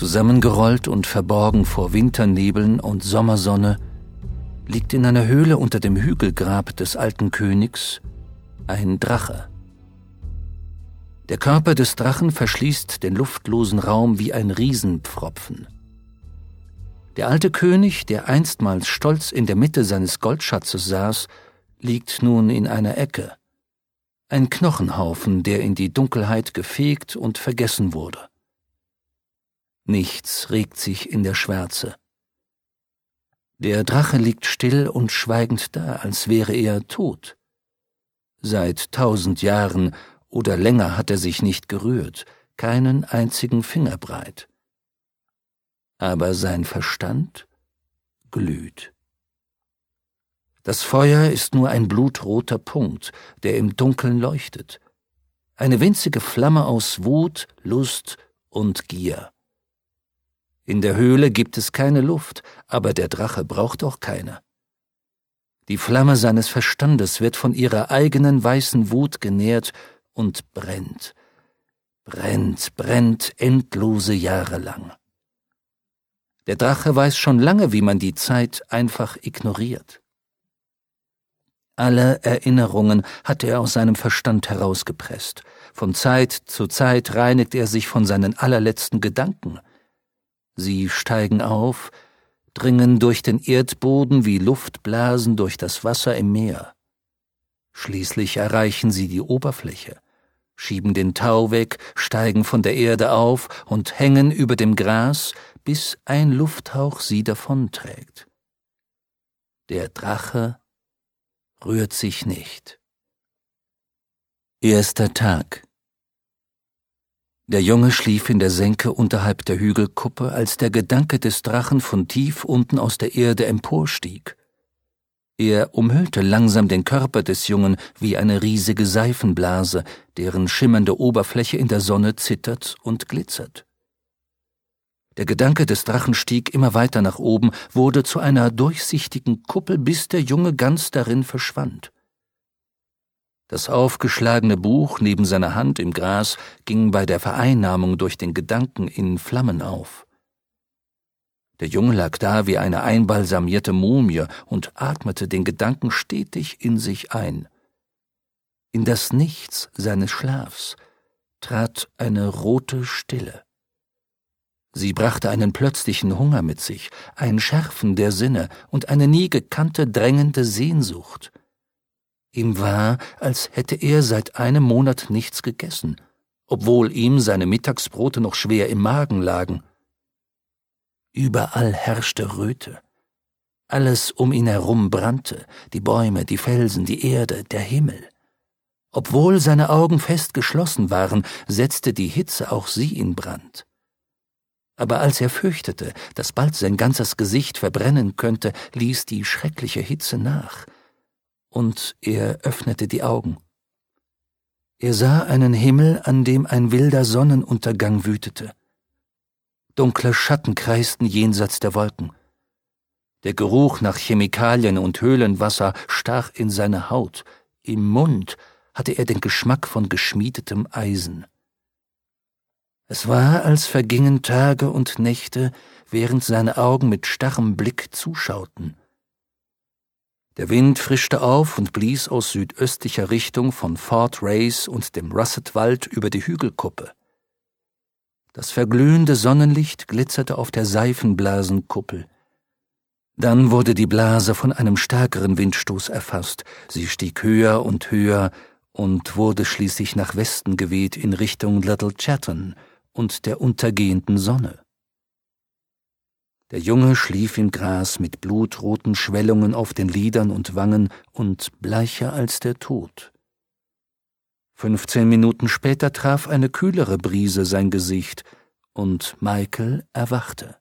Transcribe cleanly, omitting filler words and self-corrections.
Zusammengerollt und verborgen vor Winternebeln und Sommersonne liegt in einer Höhle unter dem Hügelgrab des alten Königs ein Drache. Der Körper des Drachen verschließt den luftlosen Raum wie ein Riesenpfropfen. Der alte König, der einstmals stolz in der Mitte seines Goldschatzes saß, liegt nun in einer Ecke. Ein Knochenhaufen, der in die Dunkelheit gefegt und vergessen wurde. Nichts regt sich in der Schwärze. Der Drache liegt still und schweigend da, als wäre er tot. Seit 1000 Jahren oder länger hat er sich nicht gerührt, keinen einzigen Finger breit. Aber sein Verstand glüht. Das Feuer ist nur ein blutroter Punkt, der im Dunkeln leuchtet. Eine winzige Flamme aus Wut, Lust und Gier. In der Höhle gibt es keine Luft, aber der Drache braucht auch keine. Die Flamme seines Verstandes wird von ihrer eigenen weißen Wut genährt und brennt, brennt, brennt endlose Jahre lang. Der Drache weiß schon lange, wie man die Zeit einfach ignoriert. Alle Erinnerungen hat er aus seinem Verstand herausgepresst. Von Zeit zu Zeit reinigt er sich von seinen allerletzten Gedanken. Sie steigen auf, dringen durch den Erdboden wie Luftblasen durch das Wasser im Meer. Schließlich erreichen sie die Oberfläche, schieben den Tau weg, steigen von der Erde auf und hängen über dem Gras, bis ein Lufthauch sie davonträgt. Der Drache rührt sich nicht. Erster Tag. Der Junge schlief in der Senke unterhalb der Hügelkuppe, als der Gedanke des Drachen von tief unten aus der Erde emporstieg. Er umhüllte langsam den Körper des Jungen wie eine riesige Seifenblase, deren schimmernde Oberfläche in der Sonne zittert und glitzert. Der Gedanke des Drachen stieg immer weiter nach oben, wurde zu einer durchsichtigen Kuppel, bis der Junge ganz darin verschwand. Das aufgeschlagene Buch neben seiner Hand im Gras ging bei der Vereinnahmung durch den Gedanken in Flammen auf. Der Junge lag da wie eine einbalsamierte Mumie und atmete den Gedanken stetig in sich ein. In das Nichts seines Schlafs trat eine rote Stille. Sie brachte einen plötzlichen Hunger mit sich, ein Schärfen der Sinne und eine nie gekannte drängende Sehnsucht. Ihm war, als hätte er seit einem Monat nichts gegessen, obwohl ihm seine Mittagsbrote noch schwer im Magen lagen. Überall herrschte Röte. Alles um ihn herum brannte, die Bäume, die Felsen, die Erde, der Himmel. Obwohl seine Augen fest geschlossen waren, setzte die Hitze auch sie in Brand. Aber als er fürchtete, dass bald sein ganzes Gesicht verbrennen könnte, ließ die schreckliche Hitze nach, und er öffnete die Augen. Er sah einen Himmel, an dem ein wilder Sonnenuntergang wütete. Dunkle Schatten kreisten jenseits der Wolken. Der Geruch nach Chemikalien und Höhlenwasser stach in seine Haut. Im Mund hatte er den Geschmack von geschmiedetem Eisen. Es war, als vergingen Tage und Nächte, während seine Augen mit starrem Blick zuschauten. Der Wind frischte auf und blies aus südöstlicher Richtung von Fort Race und dem Russet-Wald über die Hügelkuppe. Das verglühende Sonnenlicht glitzerte auf der Seifenblasenkuppel. Dann wurde die Blase von einem stärkeren Windstoß erfasst. Sie stieg höher und wurde schließlich nach Westen geweht in Richtung Little Chatton und der untergehenden Sonne. Der Junge schlief im Gras mit blutroten Schwellungen auf den Lidern und Wangen und bleicher als der Tod. 15 Minuten später traf eine kühlere Brise sein Gesicht, und Michael erwachte.